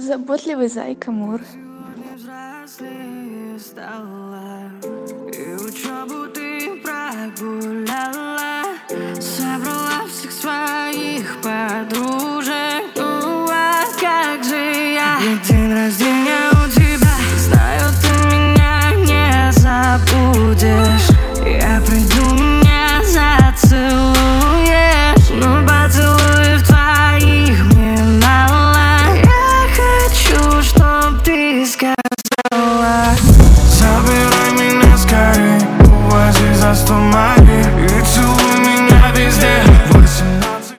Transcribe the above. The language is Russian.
Заботливый зайка Мур. Сегодня взрослее стала, и учебу ты прогуляла.